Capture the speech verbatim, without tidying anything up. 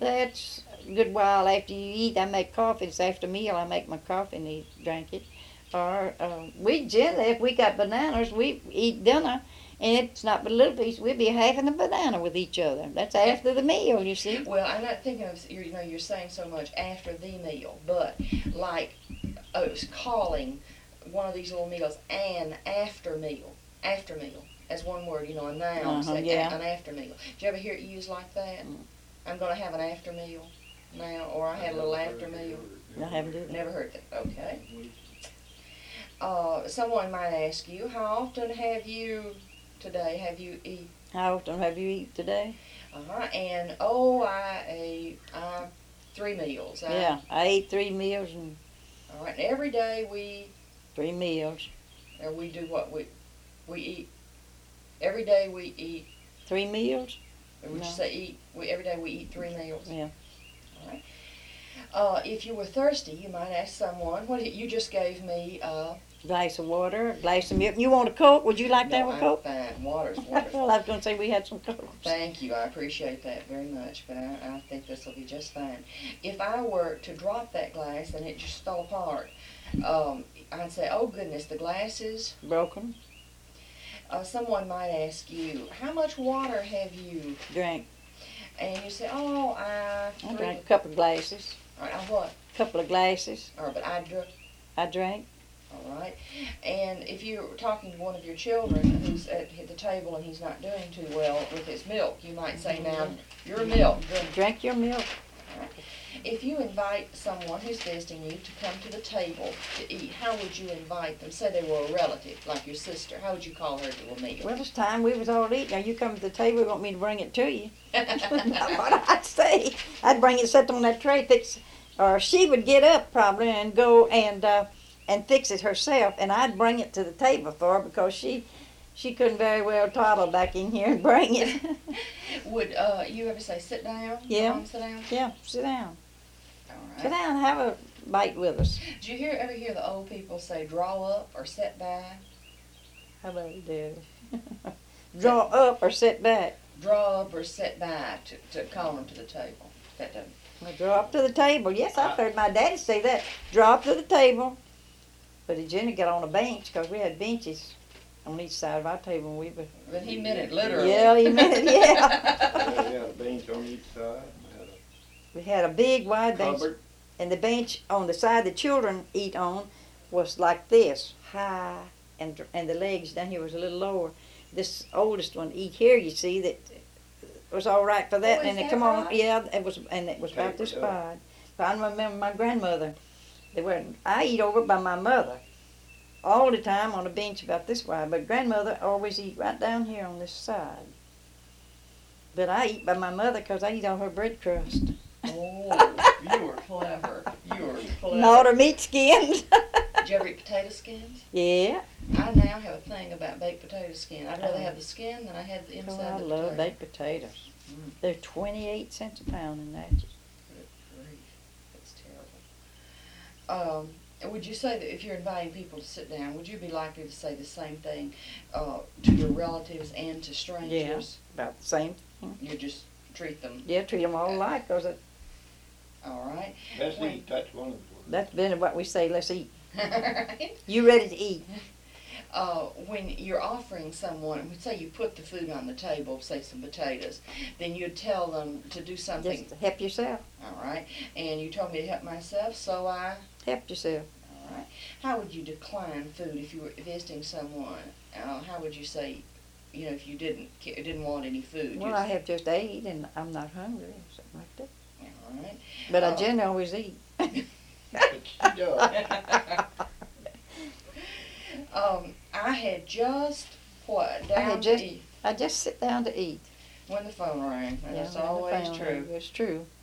That's a good while after you eat. I make coffee. It's after meal. I make my coffee and eat, drink it. Or uh, we generally, if we got bananas, we eat dinner, and it's not but a little piece. We'll be having a banana with each other. That's after the meal, you see. Well, I'm not thinking of, you know, you're saying so much after the meal, but like uh, calling one of these little meals an after meal, after meal, as one word, you know, a noun, Uh-huh, say yeah. an after meal. Did you ever hear it used like that? Mm. I'm going to have an after meal now, or I had a little after meal. I haven't done that. Never heard that. Okay. Uh, someone might ask you, how often have you today have you eat? How often have you eat today? Uh-huh. And oh, I ate uh, three meals. I, Yeah, I ate three meals and All right. And every day we three meals. or we do what we we eat. Every day we eat. Three meals? Or would No. you say eat? We every day we eat three meals. Yeah. All right. Uh, if you were thirsty, you might ask someone. What you just gave me? Uh, Glass of water, a glass of milk. You want a Coke? Would you like to no, have a I'm Coke? fine. Water's wonderful. Well, I was going to say we had some Cokes. Thank you. I appreciate that very much, but I, I think this will be just fine. If I were to drop that glass and it just fell apart, um, I'd say, oh goodness, the glass is Broken. Uh, someone might ask you, how much water have you? Drink. And you say, oh, I... I drank a couple of glasses. All right, I what? couple of glasses. All right, but I drink. I drank. All right. And if you're talking to one of your children who's at the table and he's not doing too well with his milk, you might say, now, your milk. Drink. Drink your milk. All right. If you invite someone who's visiting you to come to the table to eat, how would you invite them? Say they were a relative, like your sister. How would you call her to a meal? Well, it's time we was all eating. Now you come to the table, you want me to bring it to you. That's what I'd say. I'd bring it, set on that tray, fix, or she would get up probably and go and uh, and fix it herself, and I'd bring it to the table for her because she she couldn't very well toddle back in here and bring it. Would uh, you ever say, sit down? Yeah. Mom, sit down? Yeah, sit down. All right. Sit down, have a bite with us. Did you hear ever hear the old people say draw up or sit back? How about you do? Draw up or sit back. Draw up or sit back to, to call them to the table. That doesn't. Well, draw up to the table. Yes, I've heard my daddy say that. Draw up to the table. But he generally got on a bench because we had benches on each side of our table. And we were, But he meant it literally. yeah, he meant it, yeah. Yeah, we had a bench on each side. We had We had a big wide a bench. cupboard. And the bench on the side the children eat on was like this, high, and and the legs down here was a little lower. This oldest one eat here, you see, that was all right for that. Oh, is and it that come on, right? yeah, it was, and it was about this Tapered up. wide. But I remember my grandmother. They were. I eat over by my mother all the time on a bench about this wide. But grandmother always eat right down here on this side. But I eat by my mother because I eat all her bread crust. Oh, you were clever. You were clever. Not her meat skins. Did you ever eat potato skins? Yeah. I now have a thing about baked potato skin. I'd rather have the skin than I have the Oh, inside I of the love potato. baked potatoes. Mm. They're twenty-eight cents a pound in that. Good grief. That's terrible. Um, and would you say that if you're inviting people to sit down, would you be likely to say the same thing uh, to your relatives and to strangers? About the same. You just treat them. Yeah, treat them all alike, because All right. Let's When- eat, that's one of the words. that's been what we say, let's eat. You ready to eat? uh, when you're offering someone, say you put the food on the table, say some potatoes, then you'd tell them to do something. Just help yourself. All right. And you told me to help myself, so I. Help yourself. All right. How would you decline food if you were visiting someone? Uh, how would you say, you know, if you didn't ca- didn't want any food? Well, You'd- I have just ate, and I'm not hungry, or something like that. All right. But I Uh, generally always eat. Yeah. um, I had just what down I had to just- eat I just sit down to eat. when the phone rang, and Yeah, it's when the always phone true. rang, It's true.